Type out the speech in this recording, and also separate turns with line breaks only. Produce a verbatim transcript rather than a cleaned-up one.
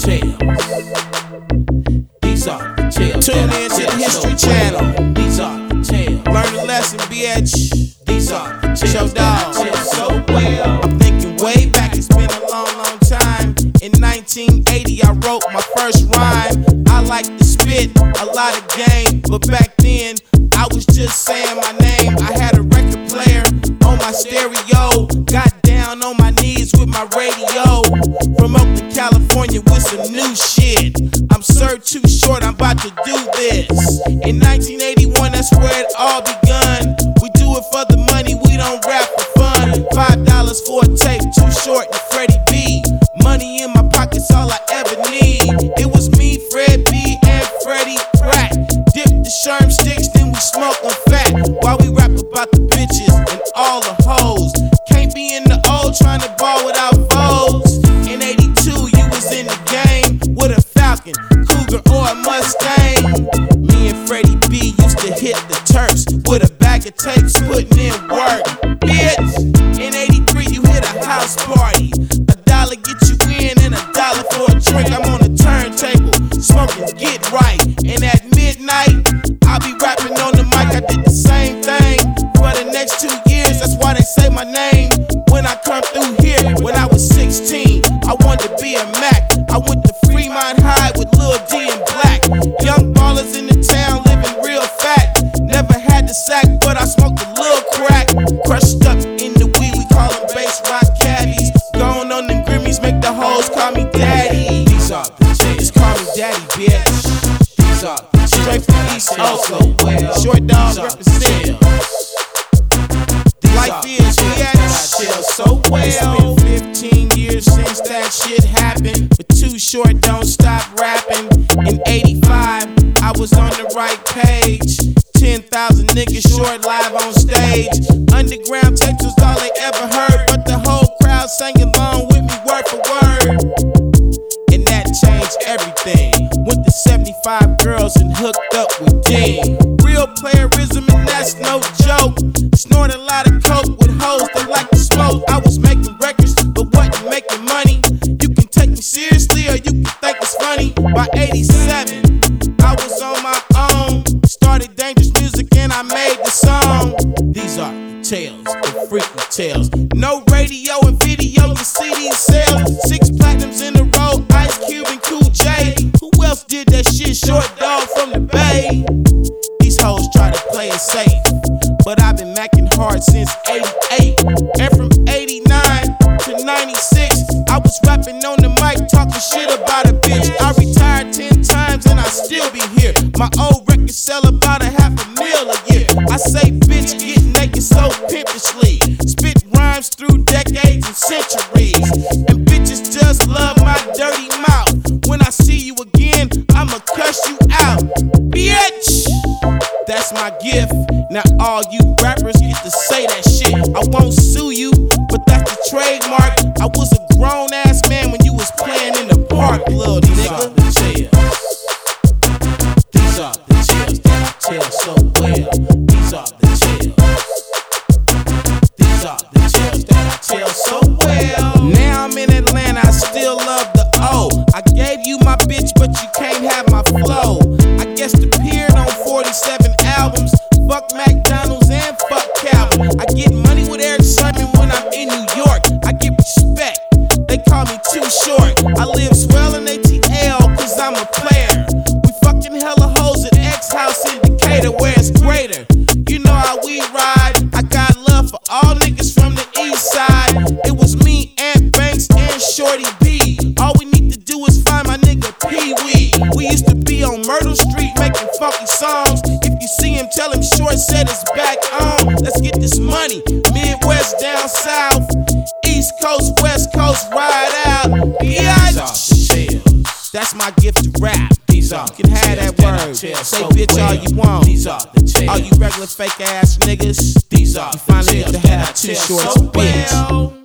tales. These are the tales.
Tune in to the History Channel.
These are the tales.
Learn a lesson, bitch.
These are the tales.
Show dog.
So well.
I'm thinking way back, it's been a long, long time. In nineteen eighty, I wrote my first rhyme. I like to spit a lot of game, but back then, I was just saying my name. I had a record player on my stereo. Got down on my knees with my radio. From Oakland, California with some new shit. I'm Sir Too Short, I'm about to do this. In nineteen eighty-one, that's where it all begun. We do it for the money, we don't rap for fun. Five dollars for a tape, Too Short and Freddie B. Money in my pocket's all I ever need. It was me, Fred B, and Freddie Pratt. Dip the sherm sticks, then we smoke on fat. While we rap about the bitches and all the hoes. Can't be in the old trying to ball without foes. In eighty-two, you was in the game with a Falcon, Cougar, or a Mustang. Me and Freddie B used to hit the Turks with a bag of tapes, putting in work. Bitch, in eighty-three, you hit a house party. A dollar get you in and a dollar for a drink. I'm on a turntable, smoking Get Right. And at midnight, I'll be rapping on the mic. I did the same thing for the next two years. That's why they say my name when I come through here. When I was sixteen, I wanted to be a Mac. I went to Fremont High with Lil D and Black. Young ballers in the town living real fat. Never had the sack, but I smoked a little crack. Crushed up in the weed, we call them bass rock caddies. Going on them Grimmies, make the hoes call me daddy.
These are the tales.
Just call me daddy, bitch.
These are the tales.
Straight from East Oakland. Short dog represent. Life is, bitch.
So well.
It's been fifteen years since that shit happened, but Too Short don't stop rapping. In eighty-five, I was on the right page. ten thousand niggas short live on stage. Underground tapes was all they ever heard, but the whole crowd sang along with me word for word. And that changed everything. Went to seventy-five girls and hooked up with Dean. Real playerism and that's no joke. Snort a lot of coke with hoes that like to smoke. I was making records but wasn't making money. You can take me seriously or you can think it's funny. By eighty-seven, I was on my own. Started Dangerous Music and I made the song. These are the tales, the freaky tales. No radio and video, the C D sales. Six platinums in a row, Ice Cube and Cool J. Who else did that shit? Short dog from the Bay. These hoes try to play it safe, but I've been macking hard since eighty-eight. And from eighty-nine to ninety-six, I was rapping on the mic, talking shit about a bitch. I retired ten times and I still be here. My old records sell about a half a mil a year. I say bitch get naked so pimpishly. Spit rhymes through decades and centuries. And bitches just love my dirty mouth. When I see you again, I'ma cuss you out. Bitch! That's my gift. Now all you rappers get to say that shit. I won't sue you, but that's the trademark. I was a grown ass man when you was playing in the park, little
These are
nigga.
the tales. These are the tales that I tell so well. These are the tales. These are the tales that I tell so well.
Now I'm in Atlanta, I still love the O. I gave you my bitch, but you can't have my flow. I guess appeared on forty-seven albums. Fuck McDonald's and fuck Calvin. I get money with Eric Sermon when I'm in New York. I get respect, they call me Too Short. I live swell in A T L cause I'm a player. We fucking hella hoes at X House in Decatur where it's greater. You know how we ride. I got love for all niggas from the east side. It was me, Ant Banks, and Shorty B. All we need to do is find my nigga Pee Wee. We used to be on Myrtle Street making funky songs. If you see him, tell him Short said it's back on. Let's get this money. Midwest down south, East Coast, West Coast, ride out. Bitch. That's my gift to rap.
These are
You can have that word. Say bitch all you want.
These are the tales.
All you regular fake ass niggas.
These are
You finally get to
the tales
have
that I
Too
tell
Shorts,
so
bitch.
well.